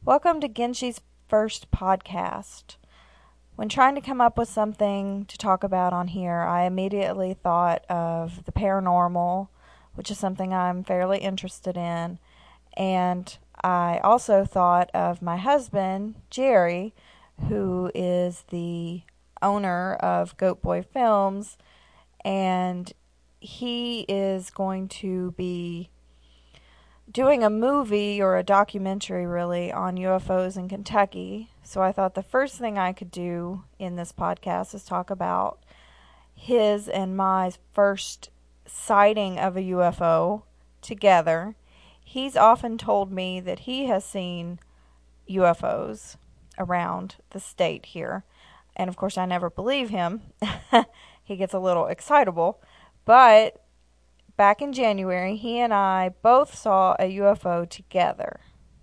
Welcome to Genshi's first podcast. When trying to come up with something to talk about on here, I immediately thought of the paranormal, which is something I'm fairly interested in, and I also thought of my husband, Jerry, who is the owner of Goat Boy Films, and he is going to be doing a movie or a documentary really on UFOs in Kentucky. So I thought the first thing I could do in this podcast is talk about his and my first sighting of a UFO together. He's often told me that he has seen UFOs around the state here. And of course I never believe him. He gets a little excitable. But back in January, he and I both saw a UFO together.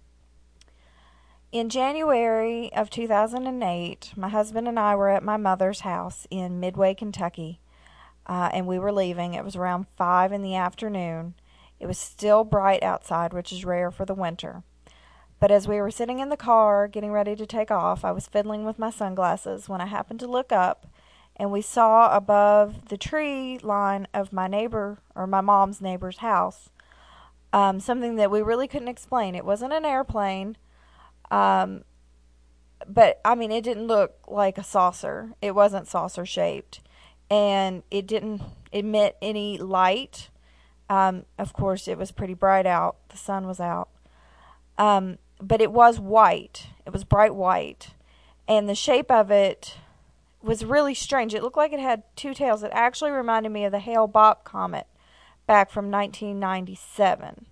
In January of 2008, my husband and I were at my mother's house in Midway, Kentucky, and we were leaving. It was around 5 in the afternoon. It was still bright outside, which is rare for the winter. But as we were sitting in the car, getting ready to take off, I was fiddling with my sunglasses when I happened to look up, and we saw above the tree line of my neighbor, or my mom's neighbor's house, something that we really couldn't explain. It wasn't an airplane, but I mean, it didn't look like a saucer. It wasn't saucer shaped, and it didn't emit any light. Of course, it was pretty bright out. The sun was out. But it was white. It was bright white, and the shape of it was really strange. It looked like it had two tails. It actually reminded me of the Hale-Bopp comet back from 1997.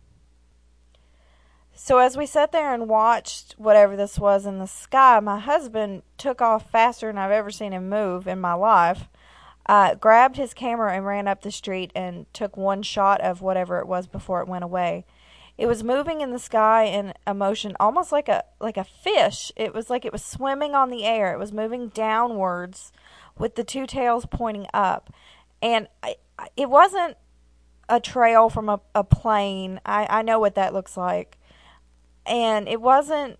So as we sat there and watched whatever this was in the sky, my husband took off faster than I've ever seen him move in my life, grabbed his camera and ran up the street and took one shot of whatever it was before it went away. It was moving in the sky in a motion almost like a fish. It was like it was swimming on the air. It was moving downwards with the two tails pointing up. And it wasn't a trail from a plane. I know what that looks like. And it wasn't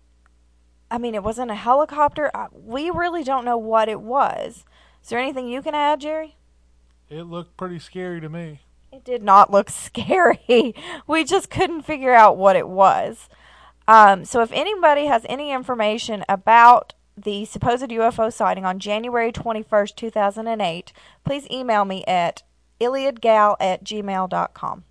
a helicopter. We really don't know what it was. Is there anything you can add, Jerry? It looked pretty scary to me. It did not look scary. We just couldn't figure out what it was. So if anybody has any information about the supposed UFO sighting on January 21st, 2008, please email me at iliadgal@gmail.com.